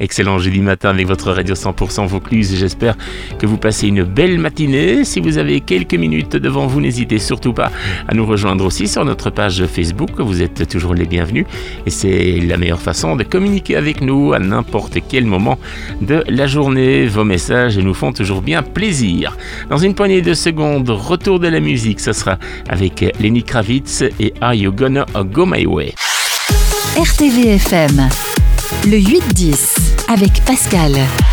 Excellent jeudi matin avec votre radio 100% Vaucluse. J'espère que vous passez une belle matinée. Si vous avez quelques minutes devant vous, n'hésitez surtout pas à nous rejoindre aussi sur notre page Facebook. Vous êtes toujours les bienvenus et c'est la meilleure façon de communiquer avec nous à n'importe quel moment de la journée. Vos messages nous font toujours bien plaisir. Dans une poignée de secondes, retour de la musique. Ce sera avec Lenny Kravitz et Are You Gonna Go My Way? RTVFM, le 8-10 avec Pascal.